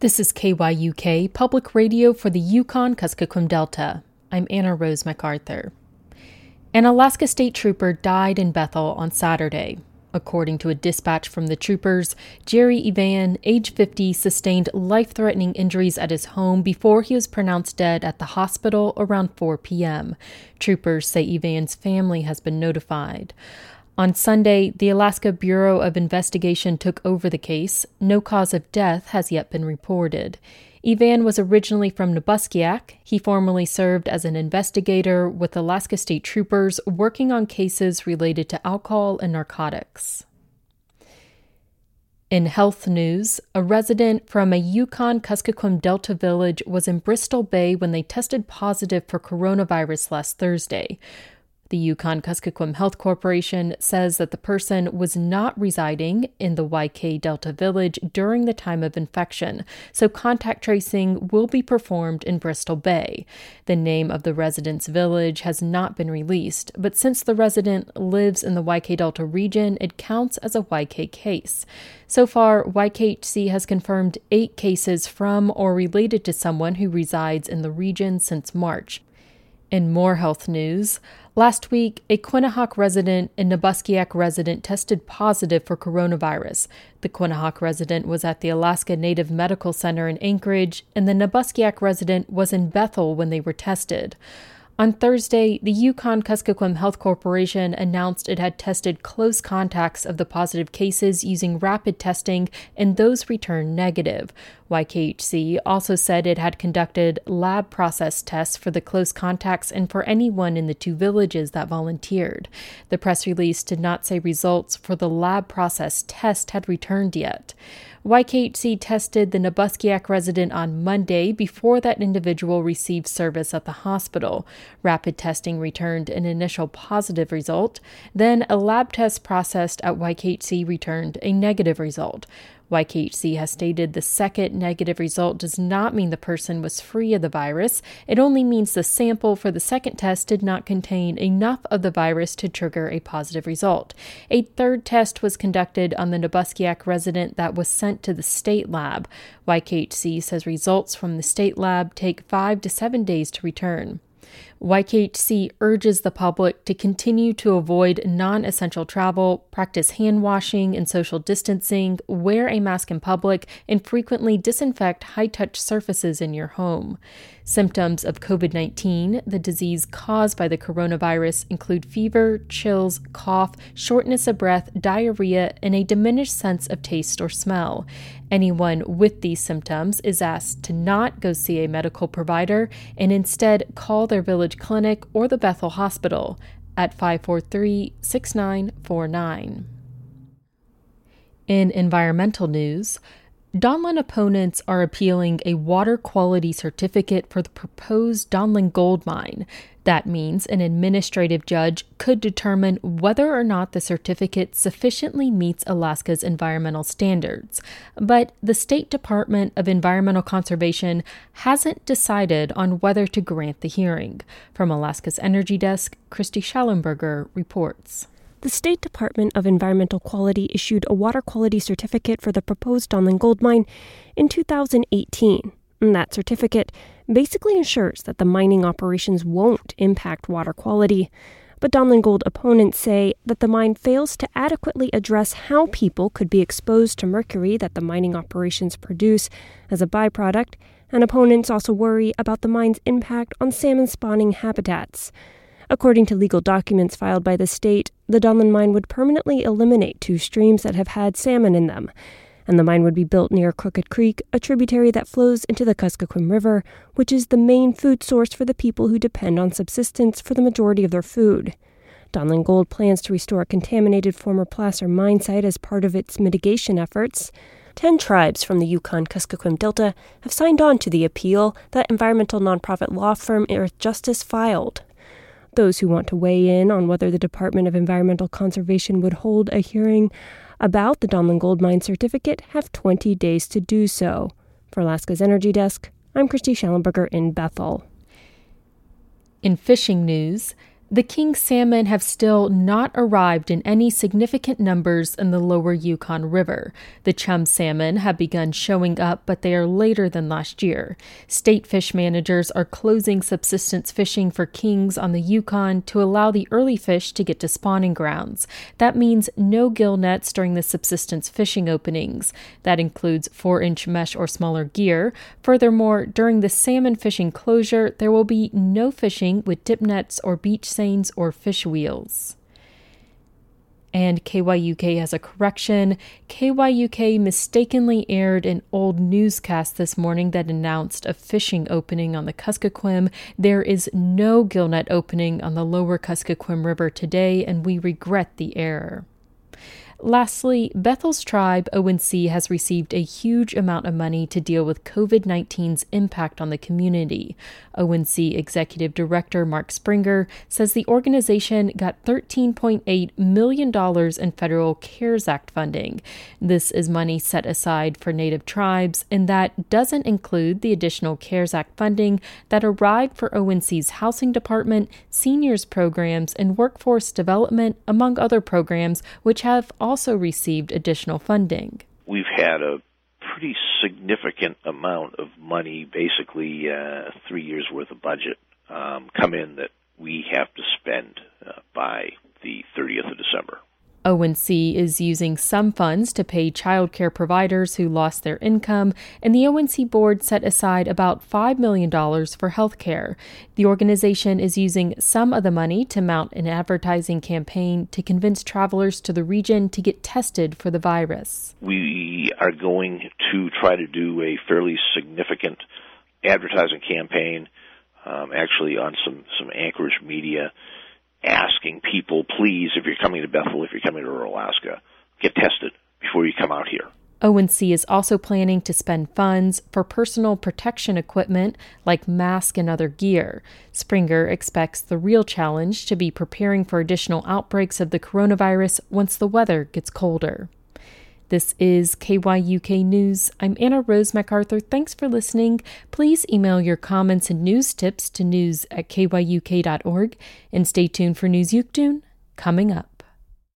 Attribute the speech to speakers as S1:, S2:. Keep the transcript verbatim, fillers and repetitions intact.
S1: This is K Y U K, Public Radio for the Yukon-Kuskokwim Delta. I'm Anna Rose MacArthur. An Alaska State Trooper died in Bethel on Saturday. According to a dispatch from the troopers, Jerry Evan, age fifty, sustained life-threatening injuries at his home before he was pronounced dead at the hospital around four p.m. Troopers say Evan's family has been notified. On Sunday, the Alaska Bureau of Investigation took over the case. No cause of death has yet been reported. Evan was originally from Nabuskiak. He formerly served as an investigator with Alaska State Troopers working on cases related to alcohol and narcotics. In health news, a resident from a Yukon-Kuskokwim Delta village was in Bristol Bay when they tested positive for coronavirus last Thursday. The Yukon-Kuskokwim Health Corporation says that the person was not residing in the Y K Delta village during the time of infection, so contact tracing will be performed in Bristol Bay. The name of the resident's village has not been released, but since the resident lives in the Y K Delta region, it counts as a Y K case. So far, Y K H C has confirmed eight cases from or related to someone who resides in the region since March. In more health news, last week, a Quinnahock resident and Nabuskiak resident tested positive for coronavirus. The Quinnahock resident was at the Alaska Native Medical Center in Anchorage, and the Nabuskiak resident was in Bethel when they were tested. On Thursday, the Yukon-Kuskokwim Health Corporation announced it had tested close contacts of the positive cases using rapid testing, and those returned negative. Y K H C also said it had conducted lab process tests for the close contacts and for anyone in the two villages that volunteered. The press release did not say results for the lab process test had returned yet. Y K H C tested the Nabuskiak resident on Monday before that individual received service at the hospital. Rapid testing returned an initial positive result. Then a lab test processed at Y K H C returned a negative result. Y K H C has stated the second negative result does not mean the person was free of the virus. It only means the sample for the second test did not contain enough of the virus to trigger a positive result. A third test was conducted on the Nabuskiak resident that was sent to the state lab. Y K H C says results from the state lab take five to seven days to return. Y K H C urges the public to continue to avoid non-essential travel, practice hand washing and social distancing, wear a mask in public, and frequently disinfect high-touch surfaces in your home. Symptoms of covid nineteen, the disease caused by the coronavirus, include fever, chills, cough, shortness of breath, diarrhea, and a diminished sense of taste or smell. Anyone with these symptoms is asked to not go see a medical provider and instead call their village clinic or the Bethel Hospital at five four three, six nine four nine. In environmental news, Donlin opponents are appealing a water quality certificate for the proposed Donlin gold mine. That means an administrative judge could determine whether or not the certificate sufficiently meets Alaska's environmental standards. But the State Department of Environmental Conservation hasn't decided on whether to grant the hearing. From Alaska's Energy Desk, Christy Schallenberger reports.
S2: The State Department of Environmental Quality issued a water quality certificate for the proposed Donlin gold mine in two thousand eighteen. And that certificate basically ensures that the mining operations won't impact water quality. But Donlin Gold opponents say that the mine fails to adequately address how people could be exposed to mercury that the mining operations produce as a byproduct, and opponents also worry about the mine's impact on salmon spawning habitats. According to legal documents filed by the state, the Donlin mine would permanently eliminate two streams that have had salmon in them, and the mine would be built near Crooked Creek, a tributary that flows into the Kuskokwim River, which is the main food source for the people who depend on subsistence for the majority of their food. Donlin Gold plans to restore a contaminated former placer mine site as part of its mitigation efforts. Ten tribes from the Yukon-Kuskokwim Delta have signed on to the appeal that environmental nonprofit law firm Earth Justice filed. Those who want to weigh in on whether the Department of Environmental Conservation would hold a hearing about the Donlin Gold Mine certificate have twenty days to do so. For Alaska's Energy Desk, I'm Christy Schallenberger in Bethel.
S1: In fishing news, The king salmon have still not arrived in any significant numbers in the lower Yukon River. The chum salmon have begun showing up, but they are later than last year. State fish managers are closing subsistence fishing for kings on the Yukon to allow the early fish to get to spawning grounds. That means no gill nets during the subsistence fishing openings. That includes four-inch mesh or smaller gear. Furthermore, during the salmon fishing closure, there will be no fishing with dip nets or beach seines or fish wheels. And K Y U K has a correction. K Y U K mistakenly aired an old newscast this morning that announced a fishing opening on the Kuskokwim. There is no gillnet opening on the lower Kuskokwim River today, and we regret the error. Lastly, Bethel's tribe, O N C, has received a huge amount of money to deal with covid nineteen's impact on the community. O N C Executive Director Mark Springer says the organization got thirteen point eight million dollars in federal CARES Act funding. This is money set aside for Native tribes, and that doesn't include the additional CARES Act funding that arrived for O N C's housing department, seniors programs, and workforce development, among other programs, which have all also received additional funding.
S3: We've had a pretty significant amount of money, basically uh, three years' worth of budget, um, come in that we have to spend uh, by the thirtieth of December.
S1: O N C is using some funds to pay childcare providers who lost their income, and the O N C board set aside about five million dollars for health care. The organization is using some of the money to mount an advertising campaign to convince travelers to the region to get tested for the virus.
S3: We are going to try to do a fairly significant advertising campaign, um, actually on some, some Anchorage media, asking people, please, if you're coming to Bethel, if you're coming to rural Alaska, get tested before you come out here.
S1: O N C is also planning to spend funds for personal protection equipment like masks and other gear. Springer expects the real challenge to be preparing for additional outbreaks of the coronavirus once the weather gets colder. This is K Y U K News. I'm Anna Rose MacArthur. Thanks for listening. Please email your comments and news tips to news at K Y U K dot org, and stay tuned for News Yukdun coming up.